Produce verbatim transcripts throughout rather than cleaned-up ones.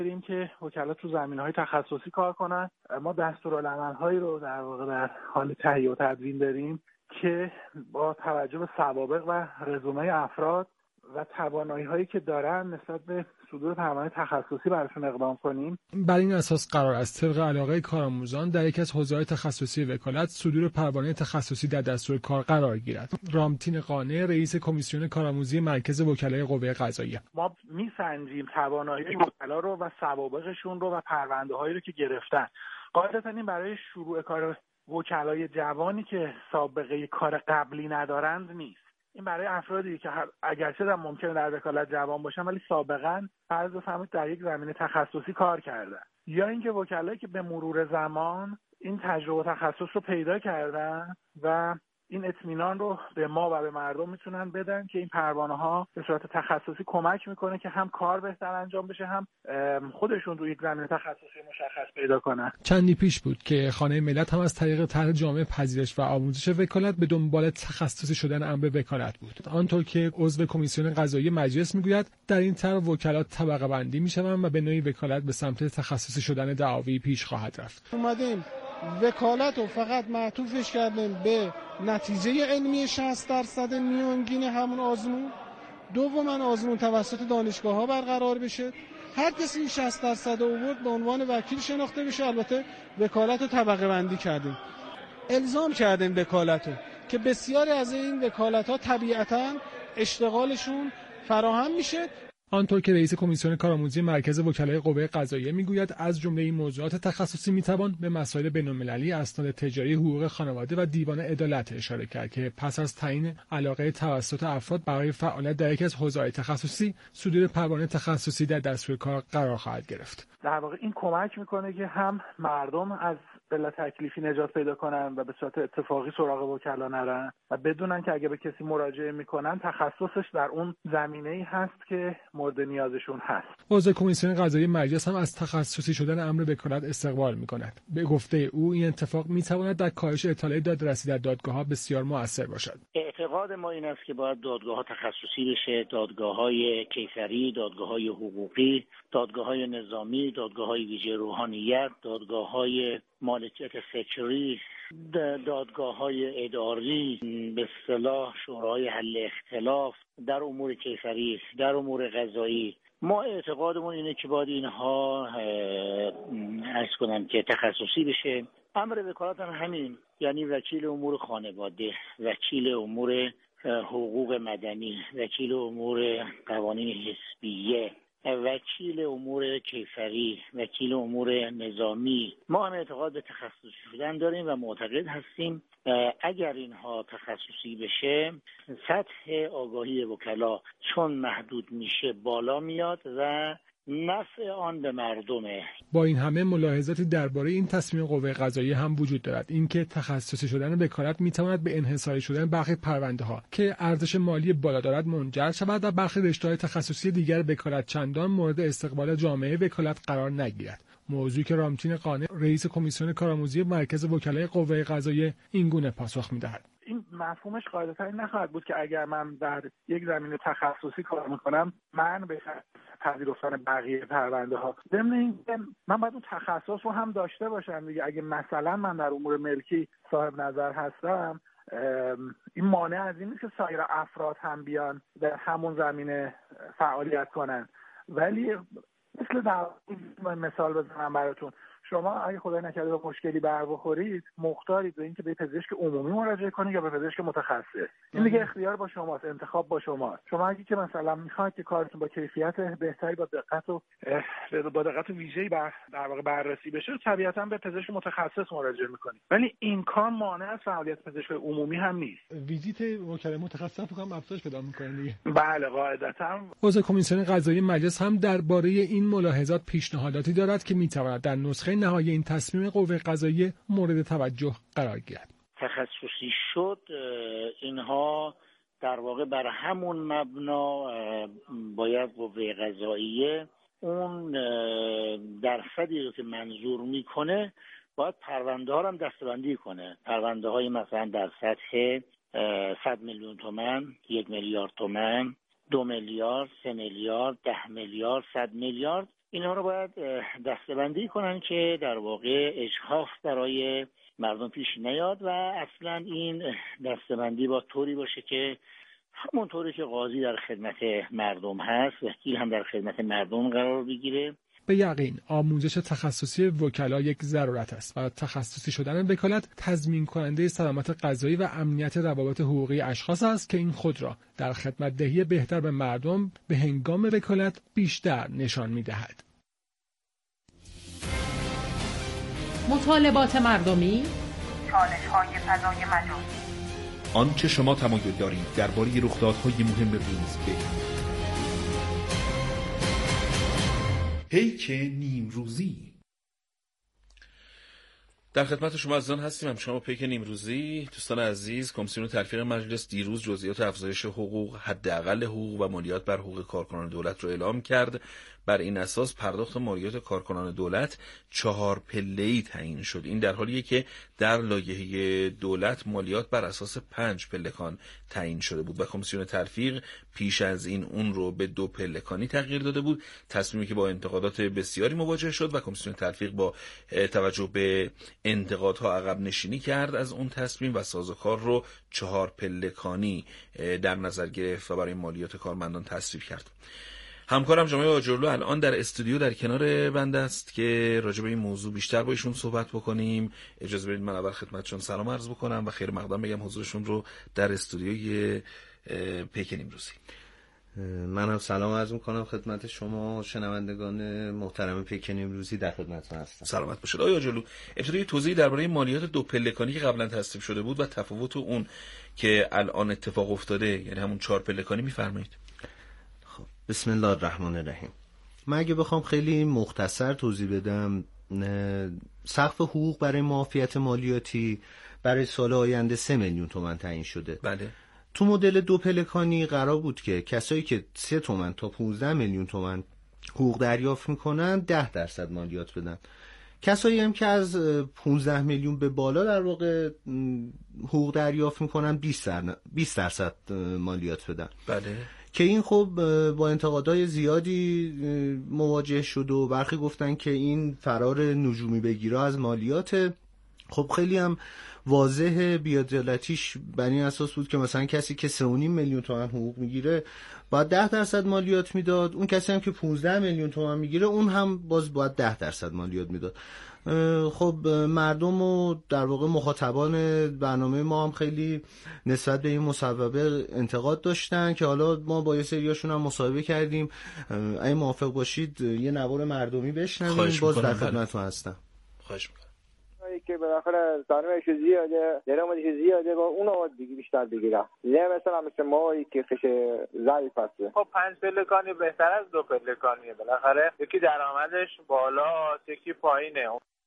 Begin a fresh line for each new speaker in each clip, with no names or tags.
داریم که وکلا تو زمینه‌های تخصصی کار کنن. ما دستورالعمل‌هایی رو در واقع در حال تهیه و تدوین داریم که با توجه به سوابق و رزومه افراد و توانایی‌هایی که دارن نسبت به صدور پروانه تخصصی براشون اقدام کنیم.
بر این اساس قرار است طبق علاقه کارآموزان در یکی از حوزه‌های تخصصی وکالت صدور پروانه تخصصی در دستور کار قرار گیرد. رامتین قانع، رئیس کمیسیون کارآموزی مرکز وکلای قوه قضاییه:
ما میسنجیم توانایی وکلا رو و سوابقشون رو و پرونده‌هایی رو که گرفتن. قاعدتاً این برای شروع کار وکلای جوانی که سابقه کار قبلی ندارند نیست. این برای افرادی که اگرچه در ممکنه در وکالت جوان باشن ولی سابقاً فرض بفرمایید در یک زمینه تخصصی کار کردن، یا اینکه وکلایی که به مرور زمان این تجربه و تخصص رو پیدا کردن و این اطمینان رو به ما و به مردم میتونن بدن که این پروانه ها به صورت تخصصی کمک میکنه که هم کار بهتر انجام بشه، هم خودشون رو یک زمینه تخصصی مشخص پیدا کنن.
چندی پیش بود که خانه ملت هم از طریق طرح جامع پذیرش و آموزش وکالت به دنبال تخصصی شدن امر وکالت بود. آنطور که عضو کمیسیون قضایی مجلس میگوید در این طرح وکالات طبقه بندی میشوند و به نوعی وکالت به سمت تخصصی شدن دعاوی پیش خواهد رفت.
اومدیم وکالت رو فقط معطوفش کردیم به نتیجه علمی شصت درصد میانگین همون آزمون. دوما آزمون توسط دانشگاه ها برقرار بشه، هر کسی این شصت درصد آورد به عنوان وکیل شناخته بشه. البته وکالت رو طبقه بندی کردیم، الزام کردیم وکالت رو که بسیاری از این وکالت ها طبیعتاً اشتغالشون فراهم میشه.
آنطور که رئیس کمیسیون کارآموزی مرکز وکلای قوه قضاییه میگوید از جمله این موضوعات تخصصی میتوان به مسائل بین‌المللی، اسناد تجاری، حقوق خانواده و دیوان عدالت اشاره کرد که پس از تعیین علاقه توسط افراد برای فعالیت در یکی از حوزه‌های تخصصی صدور پروانه تخصصی در دستور کار قرار خواهد گرفت.
در واقع این کمک میکنه که هم مردم از بلا تکلیفی نجات پیدا کنن و به صورت اتفاقی سراغ وکلا نرن و بدونن که اگه به کسی مراجعه میکنن تخصصش در اون زمینه‌ای هست که مورد نیازشون هست.
عضو کمیسیون قضایی مجلس هم از تخصصی شدن امر وکالت استقبال میکند. به گفته او این اتفاق میتواند در کاهش اطلاع دادرسی در دادگاه‌ها بسیار مؤثر باشد.
اعتقاد ما این است که باید دادگاه‌ها تخصصی بشه، دادگاه‌های کیفری، دادگاه‌های حقوقی، دادگاه‌های نظامی، دادگاه‌های ویژه روحانیت، دادگاه‌های مالکیت فکری، دادگاه‌های اداری، به اصطلاح شورای حل اختلاف در امور کیفری، در امور قضایی. ما اعتقادمون اینه که باید اینها عرض کنم که تخصصی بشه. امر وکالت هم همین، یعنی وکیل امور خانواده، وکیل امور حقوق مدنی، وکیل امور قوانین حزبیه، وکیل امور کیفری، وکیل امور نظامی. ما هم اعتقاد به تخصصی شدن داریم و معتقد هستیم اگر اینها تخصصی بشه سطح آگاهی وکلا چون محدود میشه بالا میاد و نفع آن به مردمه.
با این همه ملاحظاتی درباره این تصمیم قوه قضاییه هم وجود دارد، اینکه تخصصی شدن وکالت میتواند به انحصاری شدن برخی پرونده ها که ارزش مالی بالا دارد منجر شود و برخی رشته‌های تخصصی دیگر وکالت چندان مورد استقبال جامعه وکالت قرار نگیرد. موضوعی که رامتین قانع، رئیس کمیسیون کارآموزی مرکز وکلای قوه قضاییه این گونه پاسخ میدهد:
این مفهومش قاعدتاً نخواهد بود که اگر من در یک زمینه تخصصی کار میکنم من به پذیرفتن بقیه پرونده ها. ضمن اینکه من باید اون تخصص رو هم داشته باشم دیگه. اگه مثلا من در امور ملکی صاحب نظر هستم، این مانع از این نیست که سایر افراد هم بیان در همون زمینه فعالیت کنن. ولی مثل در مثال بزنم براتون، شما اگه خدای نکرده به مشکلی بر بخورید مختارید به اینکه به پزشک عمومی مراجعه کنید یا به پزشک متخصص. این دیگه اختیار با شماست، انتخاب با شماست. شما اگه که مثلا میخواید که کارتون با کیفیت بهتری با دقت و با دقت ویژه‌ای بر در واقع بررسی بشه طبیعتاً به پزشک متخصص مراجعه میکنید. ولی این کار مانع از فعالیت پزشک عمومی هم نیست.
ویزیت وکلای متخصص هم افزایش پیدا میکنه دیگه.
بله قاعدتاً.
عضو کمیسیون قضایی مجلس هم درباره این ملاحظات پیشنهاداتی دارد که میتواند در نسخه نهایی این تصمیم قوه قضاییه مورد توجه قرار گیرد.
تخصصی شد اینها در واقع بر همون مبنا باید قوه قضاییه اون درصدی رو که منظور میکنه باید پرونده ها رو هم دسته‌بندی کنه. پرونده های مثلا در سطح صد میلیون تومان، یک میلیارد تومان، دو میلیارد، سه میلیارد، ده میلیارد، صد میلیارد اینها رو باید دسته‌بندی کنن که در واقع اجحاف برای مردم پیش نیاد و اصلا این دسته‌بندی با طوری باشه که همونطوری که قاضی در خدمت مردم هست، وکیل هم در خدمت مردم قرار بگیره.
به یقین آموزش تخصصی وکلا یک ضرورت است و تخصصی شدن وکالت تضمین کننده سلامت قضایی و امنیت روابط حقوقی اشخاص است که این خود را در خدمت دهی بهتر به مردم به هنگام وکالت بیشتر نشان می‌دهد.
مطالبات مردمی، چالش‌های فضای مجازی،
آنچه شما تمایل دارید درباره رخدادهای مهم روز بگید. پیک نیمروزی.
در خدمت شما عزیزان هستیم. هم شما پیک نیمروزی. دوستان عزیز، کمیسیون تلفیق مجلس دیروز جزئیات افزایش حقوق، حداقل حقوق و مالیات بر حقوق کارکنان دولت را اعلام کرد. بر این اساس پرداخت مالیات کارکنان دولت چهار پله‌ای تعیین شد. این در حالیه که در لایحه دولت مالیات بر اساس پنج پلکان تعیین شده بود و کمیسیون تلفیق پیش از این اون رو به دو پلکانی تغییر داده بود. تصمیمی که با انتقادات بسیاری مواجه شد و کمیسیون تلفیق با توجه به انتقادها عقب نشینی کرد از اون تصمیم و سازوکار رو چهار پلکانی در نظر گرفت و برای مالیات کارمندان تصویب کرد. همکارم جمعه آجرلو الان در استودیو در کنار بنده است که راجع به این موضوع بیشتر با ایشون صحبت بکنیم. اجازه بدید من اول خدمتشون سلام عرض بکنم و خیر مقدم بگم حضورشون رو در استودیوی پیک نیمروزی.
منم سلام عرض میکنم خدمت شما شنوندگان محترم پیک نیمروزی، در خدمتتون هستم.
سلامت باشید. آقای آجرلو، ابتدای توضیح درباره مالیات دو پلکانی که قبلا تصویب شده بود و تفاوت اون که الان اتفاق افتاده، یعنی همون چهار پلکانی، میفرمایید.
بسم الله الرحمن الرحیم. من اگه بخوام خیلی مختصر توضیح بدم، سقف حقوق برای معافیت مالیاتی برای سال آینده سه میلیون تومان تعیین شده.
بله.
تو مدل دو پلکانی قرار بود که کسایی که سه تومن تا پانزده میلیون تومان حقوق دریافت میکنن ده درصد مالیات بدن. کسایی هم که از پانزده میلیون به بالا در واقع حقوق دریافت میکنن بیست درصد مالیات بدن.
بله.
که این خب با انتقادهای زیادی مواجه شد و برخی گفتن که این فرار نجومی بگیره از مالیات. خب خیلی هم واضح بی‌عدالتیش بر این اساس بود که مثلا کسی که سه و نیم میلیون تومان حقوق میگیره باید ده درصد مالیات میداد، اون کسی هم که پانزده میلیون تومان میگیره اون هم باز باید ده درصد مالیات میداد. خب مردم و در واقع مخاطبان برنامه ما هم خیلی نسبت به این مصوبه انتقاد داشتن که حالا ما با یه سریاشون هم مصاحبه کردیم. اگه موافق باشید یه نوار مردمی بشنویم، باز در خدمتتون هستم.
خواهش می‌کنم.
که بالاخره سرمایه‌اش زیاده، درآمدش زیاده و اون آواز دیگه بیشتر بگیره. نه مثلا مثل ما که خش ضعیف هست.
خب پنج پلکانی بهتر از دو پلکانیه. بالاخره یکی درآمدش بالا، یکی پایینه.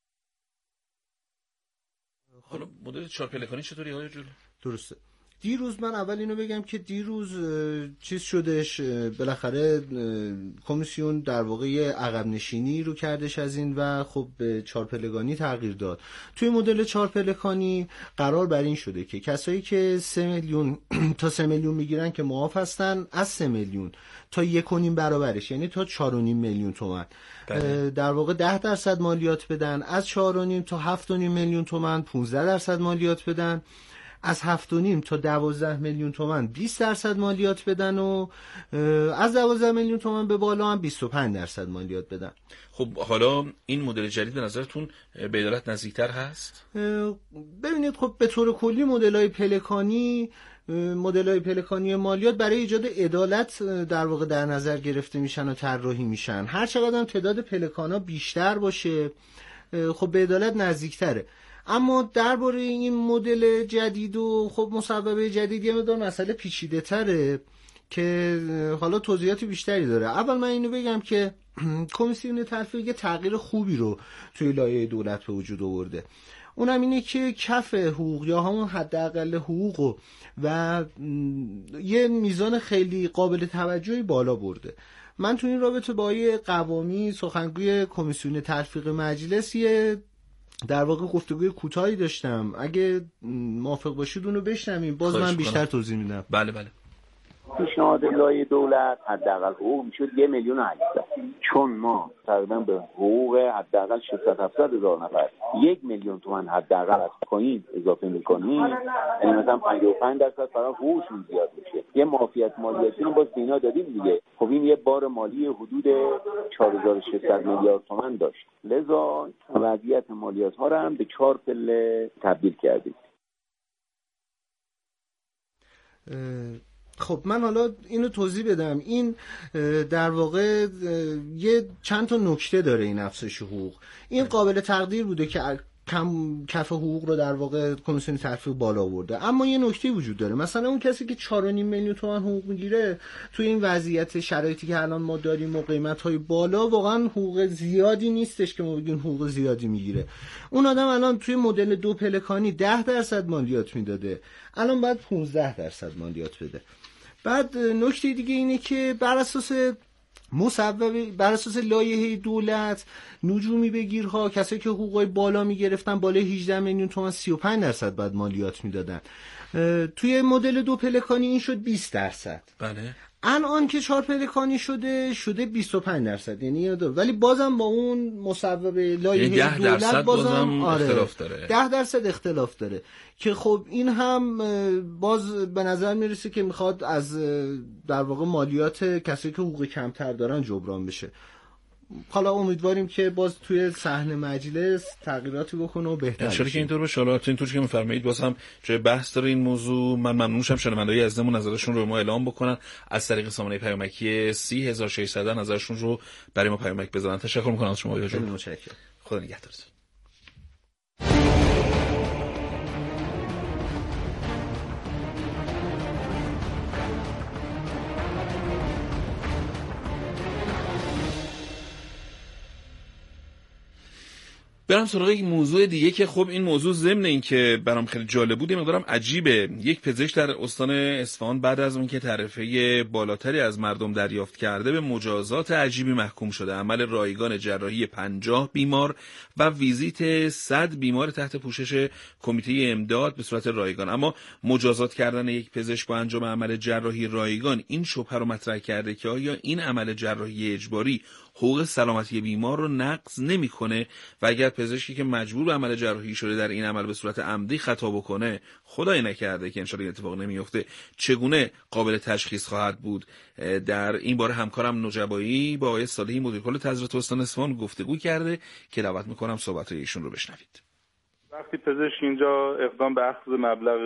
حالا مدل چهار پلکانی چطوری آقای جلو؟
درسته. دیروز من اول اینو بگم که دیروز چیز شدش، بالاخره کمیسیون در واقع عقب نشینی رو کردش از این و خب به چهار پلکانی تغییر داد. توی مدل چهار پلکانی قرار بر این شده که کسایی که سه میلیون تا سه میلیون میگیرن که معاف هستن، از سه میلیون تا یک و نیم برابرش یعنی تا چهار و نیم میلیون تومان در واقع ده درصد مالیات بدن، از چهار و نیم تا هفت و نیم میلیون تومان پانزده درصد مالیات بدن، از هفت و نیم تا دوازده میلیون تومان بیست درصد مالیات بدن و از دوازده میلیون تومان به بالا هم بیست و پنج درصد مالیات بدن.
خب حالا این مدل جدید به نظرتون به عدالت نزدیکتر هست؟
ببینید خب به طور کلی مدل‌های پلکانی مدل‌های پلکانی مالیات برای ایجاد عدالت در واقع در نظر گرفته میشن و طراحی میشن. هر چقدر هم تعداد پلکانا بیشتر باشه خب به عدالت نزدیکتره. اما درباره این مدل جدید و خب مصوبه جدید یه مقدار مسئله پیچیده تره که حالا توضیحات بیشتری داره. اول من اینو بگم که کمیسیون تلفیق تغییر خوبی رو توی لایحه دولت به وجود آورده. اونم اینه که کف حقوق یا همون حداقل حقوق و یه میزان خیلی قابل توجهی بالا برده. من تو این رابطه با یه قوامی سخنگوی کمیسیون تلفیق مجلس یه در واقع گفتگوی کوتاهی داشتم. اگه موافق باشید اونو بشنویم، باز من بیشتر توضیح میدم.
بله بله.
پیشنهاد لایحه دولت حداقل حقوق میشد یک میلیون و هشتصد، چون ما تقریبا به حقوق حداقل ششصد هفتصد هزار نفر یک میلیون تومان حداقل از پایین اضافه میکنیم، یعنی مثلا پنجاه و پنج درصد فقط حقوقشون زیاد میشه. یه معافیت مالیاتی رو باز اینا دادیم دیگه. خب این یه بار مالی حدود چهار هزار و ششصد میلیارد تومان داشت، لذا وضعیت مالیات ها رو هم به چهار پله تبدیل کردیم.
خب من حالا اینو توضیح بدم. این در واقع یه چند تا نکته داره این افزایش حقوق. این قابل تقدیر بوده که کم کف حقوق رو در واقع کمیسیون ترفیع بالا آورده، اما یه نکته وجود داره. مثلا اون کسی که چهار و نیم میلیون تومان حقوق میگیره توی این وضعیت شرایطی که الان ما داریم و قیمت‌های بالا، واقعا حقوق زیادی نیستش که ما بگیم حقوق زیادی میگیره. اون آدم الان توی مدل دو پلکانی ده درصد مالیات میداده، الان باید پانزده درصد مالیات بده. بعد نکته دیگه اینه که بر اساس مصوبه، بر اساس لایحه دولت، نجومی بگیرها کسایی که حقوقای بالا میگرفتن بالای هجده میلیون تومان سی و پنج درصد بعد مالیات میدادن. توی مدل دو پلکانی این شد بیست درصد.
بله.
الان که چهار پلکانی شده شده بیست و پنج درصد، یعنی ولی بازم با اون مصوبه لایحه دولت بازم آره
اختلاف داره.
ده درصد اختلاف داره که خب این هم باز به نظر میرسه که میخواد از در واقع مالیات کسایی که حقوق کمتر دارن جبران بشه. حالا امیدواریم که باز توی صحن مجلس تغییراتی بکنه و بهتر بشه.
ان که اینطور بشه. حالا اینطور که میفرمایید باز هم جای بحث داره این موضوع. من ممنون میشم شنونده‌های عزیزمون نظرشون رو ما اعلام بکنن از طریق سامانه پیامکی سی هزار و ششصد نظرشون رو برای ما پیامک بذارن. تشکر می‌کنم از شما.
خیلی متشکرم.
خدا نگهدارتون. برم سراغ یک موضوع دیگه که خب این موضوع ضمن این که برام خیلی جالب بود، مقدارم عجیبه. یک پزشک در استان اصفهان بعد از اون که تعرفه بالاتری از مردم دریافت کرده به مجازات عجیبی محکوم شده. عمل رایگان جراحی پنجاه بیمار و ویزیت صد بیمار تحت پوشش کمیته امداد به صورت رایگان. اما مجازات کردن یک پزشک با انجام عمل جراحی رایگان این شبهه رو مطرح کرده که آیا این عمل جراحی اجباری حقوق سلامتی بیمار رو نقض نمی‌کنه و اگر پزشکی که مجبور به عمل جراحی شده در این عمل به صورت عمدی خطا بکنه، خدای نکرده که انشالله اتفاق نمیفته، چگونه قابل تشخیص خواهد بود؟ در این باره همکارم نجبایی با آقای صالحی مدیر کل تظاهرات استان اصفهان گفتگو کرده که دعوت می‌کنم صحبت‌های ایشون رو بشنوید.
وقتی پزشک اینجا اقدام به اخذ مبلغ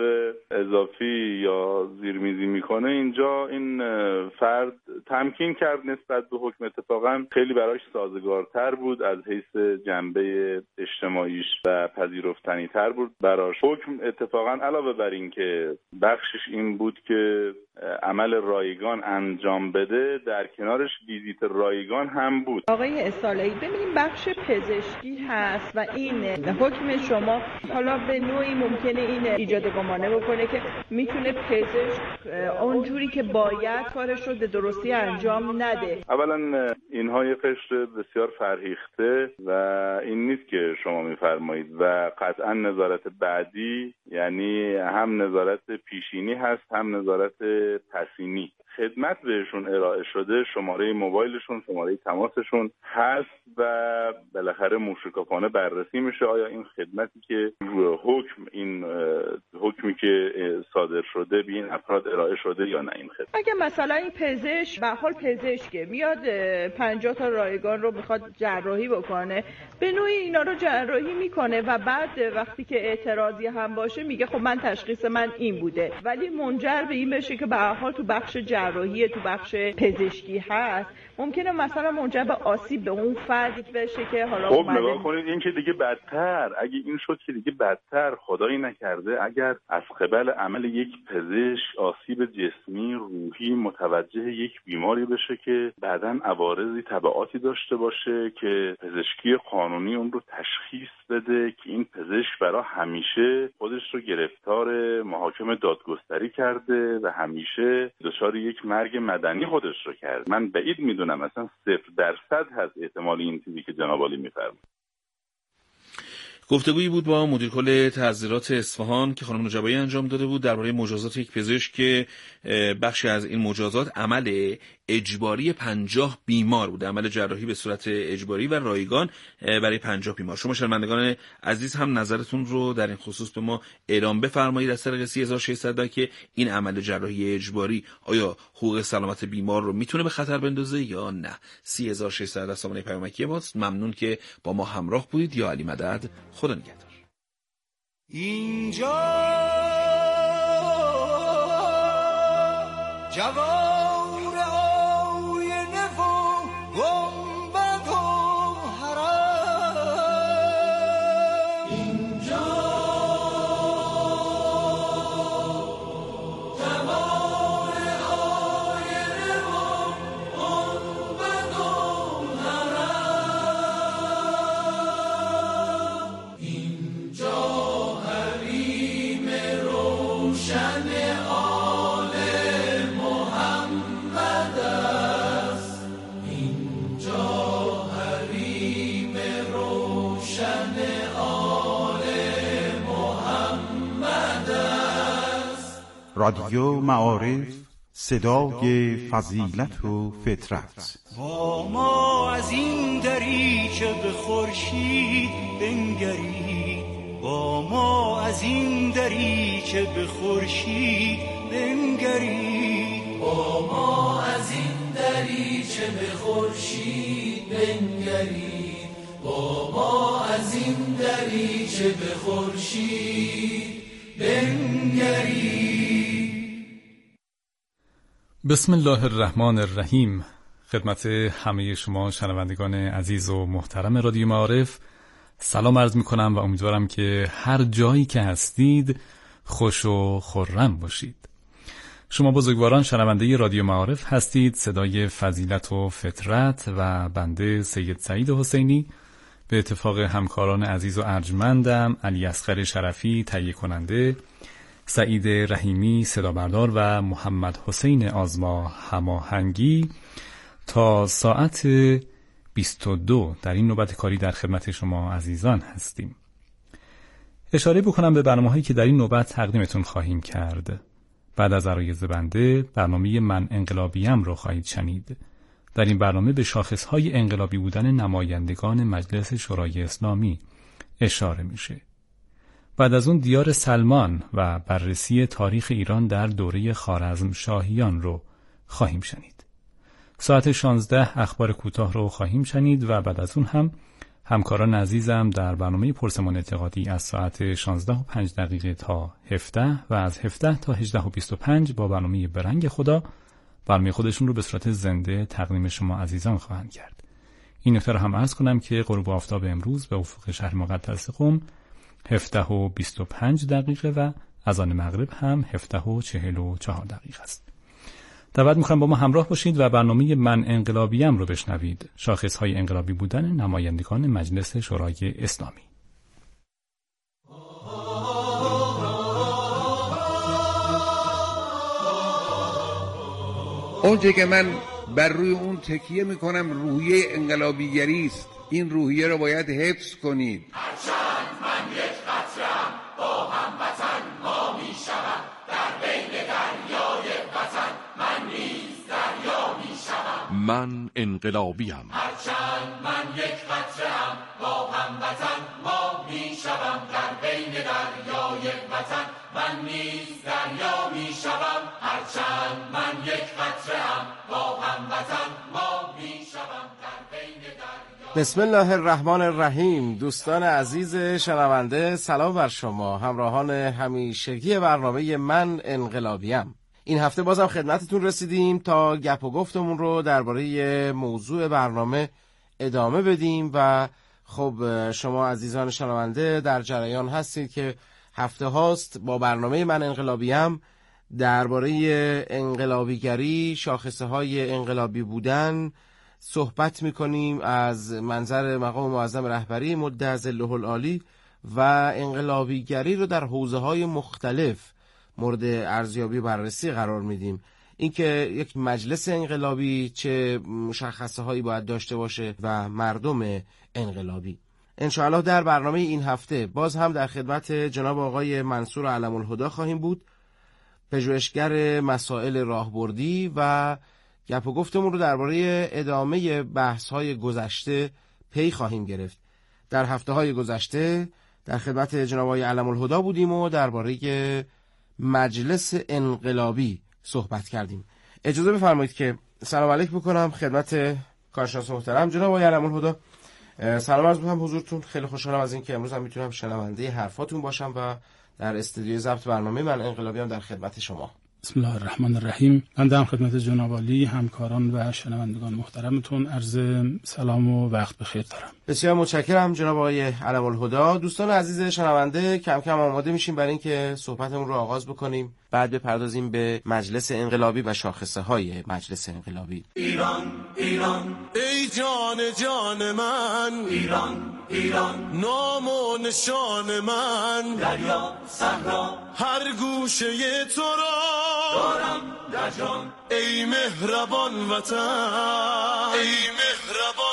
اضافی یا زیرمیزی میکنه، اینجا این فرد تمکین کرد نسبت به حکم. اتفاقا خیلی براش سازگارتر بود، از حیث جنبه اجتماعیش و پذیرفتنی تر بود براش. حکم اتفاقا علاوه بر این که بخشش این بود که عمل رایگان انجام بده، در کنارش ویزیت رایگان هم بود.
آقای اصالحی، ببینیم بخش پزشکی هست و این حکم شما حالا به نوعی ممکنه این ایجاد گمانه بکنه که میتونه پزشک اونجوری که باید کارش رو به درستی انجام نده.
اولا اینها یه قشر بسیار فرهیخته و این نیست که شما میفرمایید و قطعا نظارت بعدی یعنی هم نظارت پیشینی هست هم نظارت پسینی. خدمت بهشون ارائه شده، شماره موبایلشون، شماره تماسشون هست و بالاخره موشکافانه بررسی میشه آیا این خدمتی که حکم این حکمی که صادر شده به این افراد ارائه شده یا نه این خدمت.
اگه مثلا این پزشک به حال پزشکه میاد پنجاه تا رایگان رو میخواد جراحی بکنه، به نوعی اینا رو جراحی میکنه و بعد وقتی که اعتراضی هم باشه میگه خب من تشخیص من این بوده، ولی منجر به این بشه که به هر حال تو بخش جراحی تو بخش پزشکی هست ممکنه مثلا منجر به آسیب به اون فردی بشه که حالا
خب نگاه کنید این که دیگه بدتر، اگه این شد که دیگه بدتر، خدایی نکرده اگر از قبل عمل یک پزشک آسیب جسمی روحی متوجه یک بیماری بشه که بعداً عوارضی تبعاتی داشته باشه که پزشکی قانونی اون رو تشخیص بده که این پزشک برای همیشه خودش رو گرفتار محاکم دادگستری کرده و همیشه دچار یک مرگ مدنی خودش رو کرده. من بعید میدونم مثلا صفر درصد هست احتمال این چیزی که جناب عالی میفرمایند.
گفتگویی بود با مدیر کل تحذیرات اصفهان که خانم نجبایی انجام داده بود درباره مجازات یک پزشک که بخشی از این مجازات عمل اجباری پنجاه بیمار بود، عمل جراحی به صورت اجباری و رایگان برای پنجاه بیمار. شما شنوندگان عزیز هم نظرتون رو در این خصوص به ما اعلام بفرمایید از طریق سی هزار و ششصد که این عمل جراحی اجباری آیا حقوق سلامت بیمار رو میتونه به خطر بندازه یا نه. سی هزار و ششصد سامانه پیامکی ماست. ممنون که با ما همراه بودید. یا علی مدد. خدا نگهدار.
اینجا جوار آینه و گنبد و حرم، اینجا جوار آینه و گنبد و حرم، اینجا حریم روشن
رادیو معارف، صدای فضیلت و فطرت.
با ما از این دریچه به خورشید بنگرید، با ما از این دریچه به خورشید بنگرید، با ما از این دریچه به خورشید بنگرید، با ما از این دریچه به خورشید بنگرید.
بسم الله الرحمن الرحیم. خدمت همه شما شنوندگان عزیز و محترم رادیو معارف سلام عرض می کنم و امیدوارم که هر جایی که هستید خوش و خرم باشید. شما بزرگواران شنونده رادیو معارف هستید. صدای فضیلت و فطرت و بنده سید سعید حسینی به اتفاق همکاران عزیز و ارجمندم علی اصغر شرفی تهیه کننده، سعید رحیمی صدابردار و محمد حسین آزما هماهنگی تا ساعت بیست و دو در این نوبت کاری در خدمت شما عزیزان هستیم. اشاره بکنم به برنامه‌هایی که در این نوبت تقدیمتون خواهیم کرد. بعد از عرایض بنده برنامه من انقلابیم رو خواهید شنید. در این برنامه به شاخصهای انقلابی بودن نمایندگان مجلس شورای اسلامی اشاره میشه. بعد از اون دیار سلمان و بررسی تاریخ ایران در دوره خوارزمشاهیان رو خواهیم شنید. ساعت شانزده اخبار کوتاه رو خواهیم شنید و بعد از اون هم همکاران عزیزم در برنامه پرسمان اعتقادی از ساعت شانزده و پنج دقیقه تا هفده و از هفده تا هجده و بیست و پنج با برنامه برنگ خدا برنامه خودشون رو به صورت زنده تقدیم شما عزیزان خواهند کرد. این نکته رو هم عرض کنم که غروب آفتاب امروز به افق شهر مقدس قم هفده و بیست و پنج دقیقه و اذان مغرب هم هفده و چهل و چهار دقیقه است. دعوت می‌کنم با ما همراه باشید و برنامه من انقلابیم رو بشنوید. شاخص‌های انقلابی بودن نمایندگان مجلس شورای اسلامی.
اونچه که من بر روی اون تکیه میکنم روحیه انقلابیگری است. این روحیه رو باید حفظ کنید.
هرچند من یک قطره‌ام با هموطن ما میشوم، در بین دریای وطن من نیز دریا میشوم.
من انقلابیم.
هرچند من یک قطره‌ام با هموطن ما میشوم، در بین دریای وطن من نیز دریا میشوم. هرچند من یک قطره‌ام با هموطن ما میشوم، در بین دریا.
بسم الله الرحمن الرحیم. دوستان عزیز شنونده سلام بر شما، همراهان همیشگی برنامه من انقلابیم. این هفته بازم خدمتتون رسیدیم تا گپ و گفتمون رو درباره موضوع برنامه ادامه بدیم و خب شما عزیزان شنونده در جریان هستید که هفته هاست با برنامه من انقلابیم درباره انقلابیگری، شاخصه های انقلابی بودن صحبت میکنیم از منظر مقام معظم رهبری مد ظله العالی و انقلابیگری رو در حوزه های مختلف مورد ارزیابی بررسی قرار میدیم. اینکه یک مجلس انقلابی چه مشخصه هایی باید داشته باشه و مردم انقلابی. انشاءالله در برنامه این هفته باز هم در خدمت جناب آقای منصور علم الهدی خواهیم بود، پژوهشگر مسائل راهبردی، و گپ و گفتمون رو درباره ادامه بحث‌های گذشته پی خواهیم گرفت. در هفته‌های گذشته در خدمت جناب آقای علم الهدی بودیم و درباره مجلس انقلابی صحبت کردیم. اجازه بفرمایید که سلام علیک بکنم خدمت کارشناس محترم جناب آقای علم الهدی. سلام عرض می‌کنم حضورتون. خیلی خوشحالم از اینکه امروز هم میتونم شنونده حرفاتون باشم و در استودیوی ضبط برنامه من انقلابی هم در خدمت شما.
بسم الله الرحمن الرحیم. من در خدمت جناب عالی، همکاران و شنوندگان محترمتون عرض سلام و وقت بخیر دارم.
بسیار متشکرم جناب آقای علم الهدی. دوستان عزیز شنونده، کم کم آماده میشیم برای اینکه صحبتمون رو آغاز بکنیم، بعد بپردازیم به مجلس انقلابی و شاخصه های مجلس انقلابی.
ایران ایران ای جان جان من، ایران ایران نام و نشان من، دریا صحرا هر گوشه تو را دارم در جان، ای مهربان وطن، ای مهربان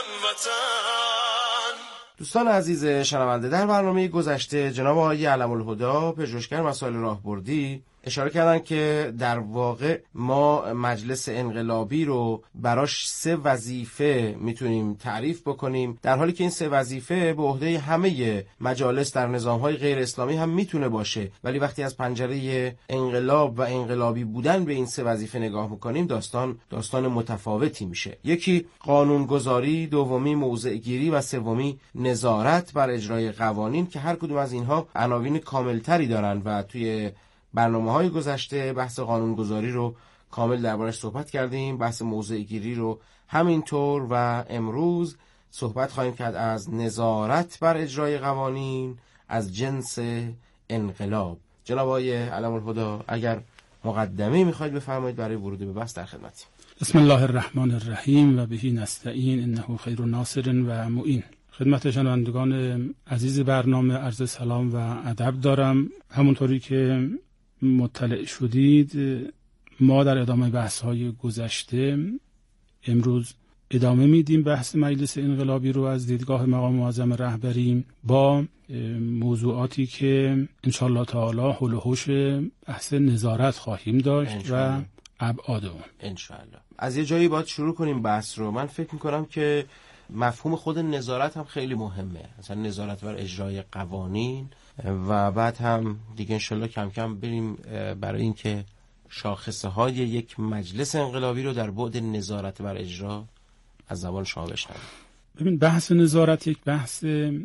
وطن.
دوستان عزیز شنونده، در برنامه گذشته جناب آقای علم الهدی، پژوهشگر مسائل راهبردی، اشاره کردن که در واقع ما مجلس انقلابی رو براش سه وظیفه میتونیم تعریف بکنیم، در حالی که این سه وظیفه به عهده همه مجالس در نظام‌های غیر اسلامی هم میتونه باشه، ولی وقتی از پنجره انقلاب و انقلابی بودن به این سه وظیفه نگاه میکنیم داستان داستان متفاوتی میشه. یکی قانونگذاری، دومی موضع‌گیری و سومی نظارت بر اجرای قوانین، که هر کدوم از اینها عناوین کاملتری دارن و توی برنامه‌های گذشته بحث قانونگذاری رو کامل دربارش صحبت کردیم، بحث موضع‌گیری رو همینطور، و امروز صحبت خواهیم کرد از نظارت بر اجرای قوانین از جنس انقلاب. جناب آقای علم الهدی، اگر مقدمه میخواید بفرمایید برای ورود به بحث در خدمتیم.
بسم الله الرحمن الرحیم و بهی نستعین انه خیر الناصر و معین. خدمت شنوندگان عزیز برنامه عرض سلام و ادب دارم. همونطوری که مطلع شدید، ما در ادامه بحث‌های گذشته امروز ادامه میدیم بحث مجلس انقلابی رو از دیدگاه مقام معظم رهبری با موضوعاتی که انشالله تعالی حول و حوش بحث نظارت خواهیم داشت و ابعاد اون.
انشالله از یه جایی باید شروع کنیم بحث رو. من فکر میکنم که مفهوم خود نظارت هم خیلی مهمه، مثلا نظارت بر اجرای قوانین، و بعد هم دیگه انشالله کم کم بریم برای اینکه شاخصه های یک مجلس انقلابی رو در بعد نظارت بر اجرا از زبان شما بشنویم.
ببین، بحث نظارت یک بحث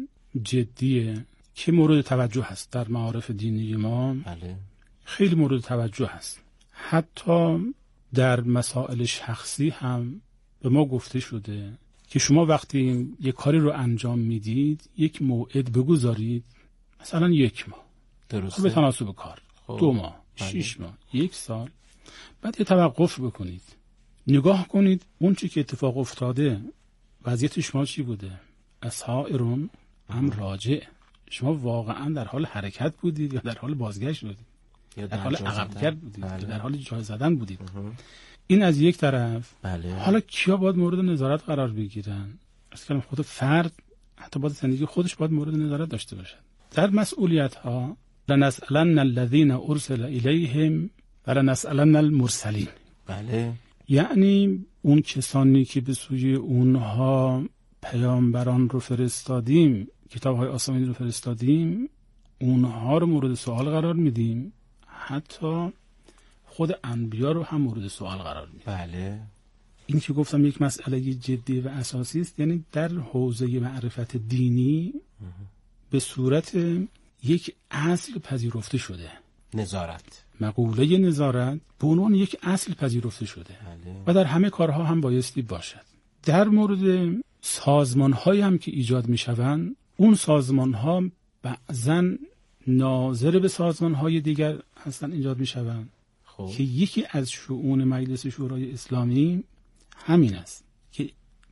جدیه که مورد توجه هست در معارف دینی ما.
بله.
خیلی مورد توجه هست. حتی در مسائل شخصی هم به ما گفته شده که شما وقتی یک کاری رو انجام میدید یک موعد بگذارید، مثلا یک ماه،
درسته،
به تناسب کار،
خوب.
دو ماه،
بله.
شش ماه، یک سال، بعد یه توقف بکنید، نگاه کنید اون چی که اتفاق افتاده وضعیت شما چی بوده، اسائرون ام راجع، شما واقعا در حال حرکت بودید یا در حال بازگشت بودید،
یا
در, در حال عقبگرد بودید،
بله.
یا در حال جای زدن بودید. این از یک طرف.
بله.
حالا کیا باید مورد نظارت قرار بگیرن؟ اصلا خود فرد حتی باید زندگی خودش باید مورد نظارت داشته باشد. در مسئولیت ها لنسألن الذین ارسل الیهم ولنسألن المرسلین.
بله.
یعنی اون کسانی که به سوی اونها پیامبران رو فرستادیم، کتاب‌های آسمانی رو فرستادیم، اونها رو مورد سوال قرار میدیم، حتی خود انبیا رو هم مورد سوال قرار میدیم.
بله.
این که گفتم یک مسئله جدی و اساسی است، یعنی در حوزه معرفت دینی به صورت یک اصل پذیرفته شده.
نظارت،
مقوله نظارت به عنوان یک اصل پذیرفته شده.
بله.
و در همه کارها هم بایستی باشد. در مورد سازمان‌هایی هم که ایجاد می‌شوند، اون سازمان‌ها بعضاً ناظر به سازمان‌های دیگر هستن ایجاد می‌شوند.
خب.
که یکی از شؤون مجلس شورای اسلامی همین است که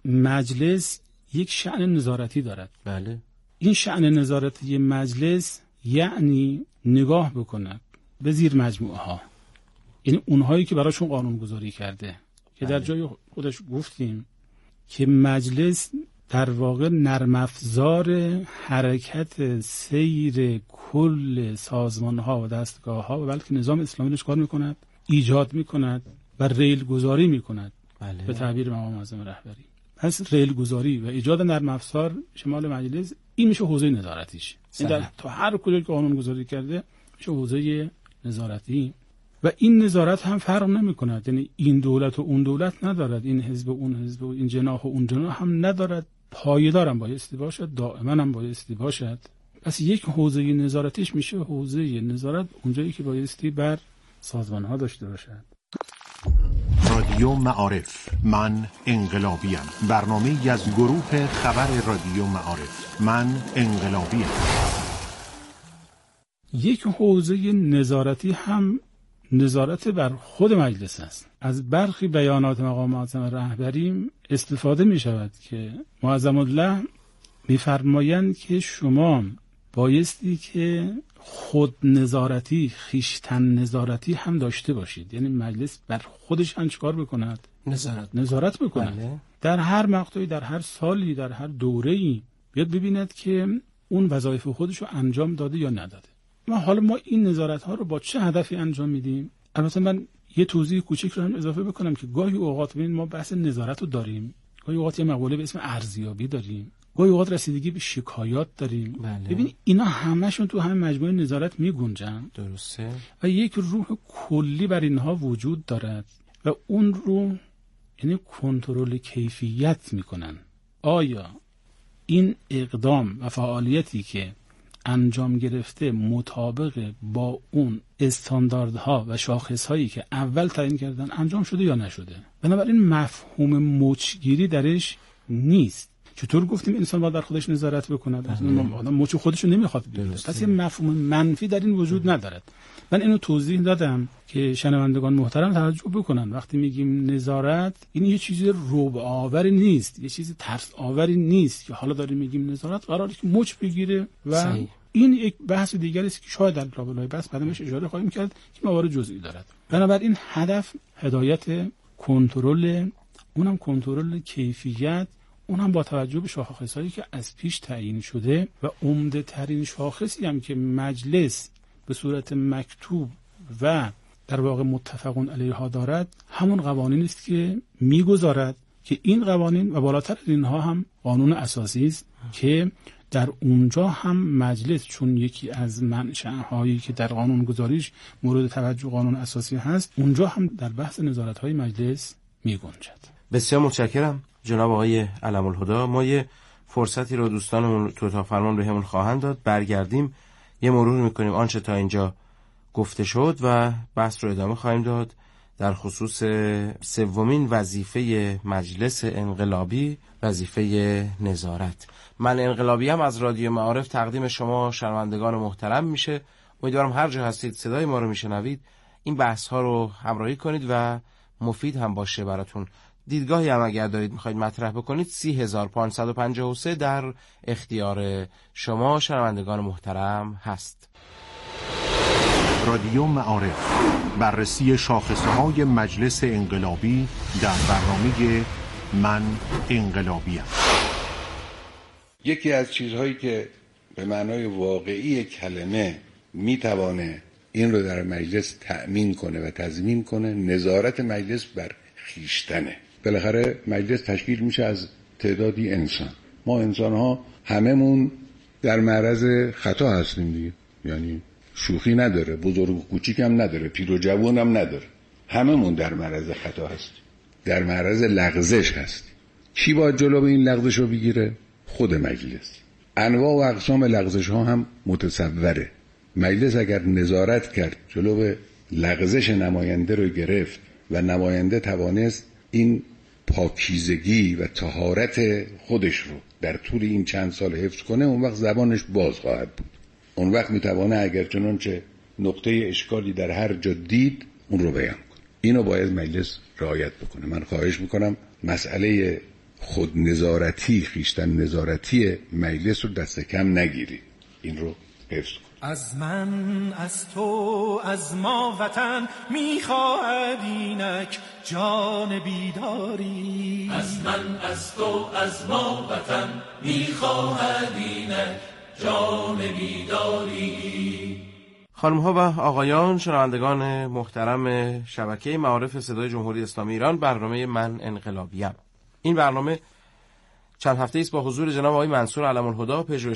مجلس یک شأن نظارتی دارد.
بله.
این شأن نظارتی مجلس یعنی نگاه بکند به زیر مجموعه ها، یعنی اونهایی که براشون قانون گذاری کرده، که در جای خودش گفتیم که مجلس در واقع نرم افزار حرکت سیر کل سازمان‌ها و دستگاه‌ها و بلکه نظام اسلامی رو کار می‌کند، ایجاد می‌کند و ریل گذاری می‌کند. بله. به تعبیر مقام معظم رهبری. پس ریل گذاری و ایجاد نرم افزار شمال مجلس این میشه حوزه نظارتیش. این در تا هر کجا که قانون گذاری کرده میشه حوزه نظارتی و این نظارت هم فرق نمی‌کند. یعنی این دولت و اون دولت ندارد، این حزب و اون حزب و این جناح و اون جناح هم ندارد. پایدارم بایستی باشد، دائما هم بایستی باشد. پس یک حوزه نظارتیش میشه حوزه نظارت اونجایی که بایستی بر سازمان‌ها داشته باشد.
رادیو معارف، من انقلابیم. برنامه‌ای از گروه خبر رادیو معارف، من انقلابیم.
یک حوزه نظارتی هم نظارت بر خود مجلس است. از برخی بیانات مقام معظم رهبری استفاده می شود که معظم الله می‌فرمایند که شما بایستی که خود نظارتی، خیشتن نظارتی هم داشته باشید. یعنی مجلس بر خودش هم چیکار بکند؟
نظارت
نظارت بکند.
بله.
در هر مقطعی، در هر سالی، در هر دوره‌ای بیاد ببیند که اون وظایف خودش رو انجام داده یا نداده. ما حالا ما این نظارت ها رو با چه هدفی انجام میدیم؟ البته من یه توضیح کوچیک رو هم اضافه بکنم که گاهی اوقات ببین ما بحث نظارت رو داریم، گاهی اوقات یه مقوله به اسم ارزیابی داریم، گاهی اوقات رسیدگی به شکایات داریم.
بله.
ببین اینا همشون تو همین مجموعه نظارت میگنجن.
درسته.
و یک روح کلی بر اینها وجود دارد و اون رو یعنی کنترل کیفیت میکنن. آیا این اقدام و فعالیتی که انجام گرفته مطابق با اون استانداردها و شاخصهایی که اول تعیین کردن انجام شده یا نشده؟ بنابراین مفهوم مچگیری درش نیست. چطور گفتیم انسان باید در خودش نظارت بکند؟ آدم مچ خودش رو نمیخواد بگیره. پس یه مفهوم منفی در این وجود ندارد. من اینو توضیح دادم که شنوندگان محترم توجه بکنن. وقتی میگیم نظارت، این یه چیز رعب آوری نیست، یه چیز ترس آوری نیست که حالا داریم میگیم نظارت قراره که مچ بگیره و صحیح. این یک بحث دیگری است که شاید در لابلای بحث بعدش اشاره خواهیم کرد که موارد جزئی دارد. بنابراین هدف هدایت کنترل، اونم کنترل کیفیت، اونم با توجه به شاخص‌هایی که از پیش تعیین شده و عمده ترین شاخصی هم که مجلس به صورت مکتوب و در واقع متفقون علیها دارد همون قوانین است که میگذارد که این قوانین و بالاتر از اینها هم قانون اساسی است که در اونجا هم مجلس چون یکی از منشأهایی که در قانون گذاریش مورد توجه قانون اساسی هست، اونجا هم در بحث نظارت‌های مجلس میگنجد.
بسیار متشکرم جناب آقای علم الهدا. ما یه فرصتی رو دوستانمون تو اتاق فرمان بهمون خواهند داد، برگردیم یه مرور میکنیم آنچه تا اینجا گفته شد و بحث رو ادامه خواهیم داد در خصوص سومین وظیفه مجلس انقلابی، وظیفه نظارت. من انقلابی هم از رادیو معارف تقدیم شما شنوندگان محترم میشه. امیدوارم هر جا هستید صدای ما رو میشنوید این بحث ها رو همراهی کنید و مفید هم باشه براتون. دیدگاهی هم اگر دارید میخواید مطرح بکنید سی هزار پانصد و پنجاه و سه در اختیار شما شنوندگان محترم هست.
رادیو معارف، بررسی شاخصهای مجلس انقلابی در برنامه من انقلابیم.
یکی از چیزهایی که به معنای واقعی کلمه میتوانه این رو در مجلس تأمین کنه و تضمین کنه نظارت مجلس بر خیشتنه. بالاخره مجلس تشکیل میشه از تعدادی انسان. ما انسان ها هممون در معرض خطا هستیم دیگه، یعنی شوخی نداره، بزرگ و کوچیک هم نداره، پیر و جوان هم نداره، هممون در معرض خطا هستیم، در معرض لغزش هستیم. کی باید جلو این لغزش رو بگیره؟ خود مجلس. انواع و اقسام لغزش ها هم متصوره. مجلس اگر نظارت کرد، جلو لغزش نماینده رو گرفت و نماینده توانست این پاکیزگی و طهارت خودش رو در طول این چند سال حفظ کنه، اون وقت زبانش باز خواهد بود. اون وقت میتوانه اگر چنانچه نقطه اشکالی در هر جا دید اون رو بیان کنه. اینو باید مجلس رعایت بکنه. من خواهش میکنم مسئله خود نظارتی، خیشتن نظارتی مجلس رو دست کم نگیری، این رو حفظ کن.
از من از تو از ما وطن میخواهد اینک جان بیداری.
از من از تو از ما وطن میخواهد اینک جان بیداری.
خانم ها و آقایان، شنوندگان محترم شبکه معارف صدای جمهوری اسلامی ایران، برنامه من انقلابیم. این برنامه چند هفته است با حضور جناب آقای منصور علم‌الهدی، پژوهشگر